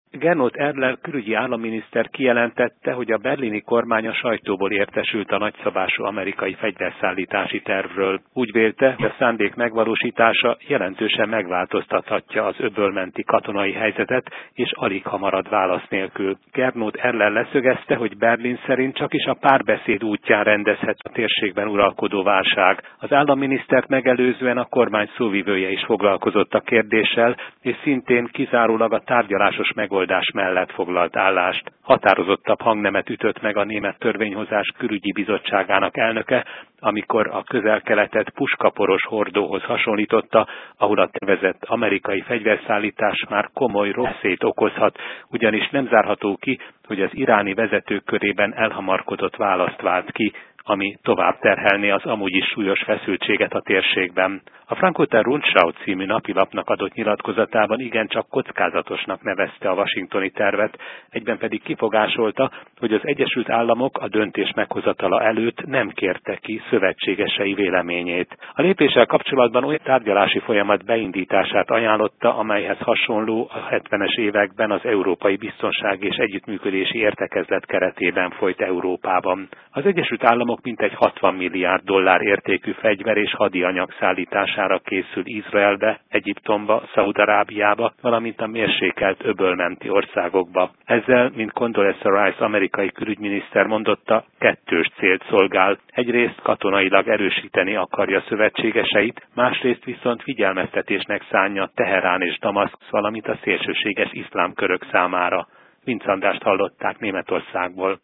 Gernot Erler külügyi államminiszter kijelentette, hogy a berlini kormány a sajtóból értesült a nagyszabású amerikai fegyverszállítási tervről. Úgy vélte, hogy a szándék megvalósítása jelentősen megváltoztathatja az öbölmenti katonai helyzetet, és alig ha marad válasz nélkül. Gernot Erler leszögezte, hogy Berlin szerint csak is a párbeszéd útján rendezhet a térségben uralkodó válság. Az államminisztert megelőzően a kormány szóvivője is foglalkozott a kérdéssel, és szintén kizárólag a tárgyalásos megoldás mellett foglalt állást. Határozottabb hangnemet ütött meg a német törvényhozás külügyi bizottságának elnöke, amikor a Közel-Keletet puskaporos hordóhoz hasonlította, ahol a tervezett amerikai fegyverszállítás már komoly rosszét okozhat, ugyanis nem zárható ki, hogy az iráni vezetők körében elhamarkodott választ vált ki, ami tovább terhelné az amúgy is súlyos feszültséget a térségben. A Frankfurter Rundschau című napilapnak adott nyilatkozatában igencsak kockázatosnak nevezte a washingtoni tervet, egyben pedig kifogásolta, hogy az Egyesült Államok a döntés meghozatala előtt nem kérte ki szövetségesei véleményét. A lépéssel kapcsolatban olyan tárgyalási folyamat beindítását ajánlotta, amelyhez hasonló a 70-es években az Európai Biztonsági és Együttműködési Értekezlet keretében folyt Európában. Az Egyesült Államok mintegy 60 milliárd dollár értékű fegyver és hadianyag szállítására készül Izraelbe, Egyiptomba, Szaúd-Arábiába, valamint a mérsékelt öbölmenti országokba. Ezzel, mint Condoleezza Rice amerikai külügyminiszter mondotta, kettős célt szolgál. Egyrészt katonailag erősíteni akarja szövetségeseit, másrészt viszont figyelmeztetésnek szánja Teherán és Damaszkusz, valamint a szélsőséges iszlám körök számára. Vinc Andrást hallották Németországból.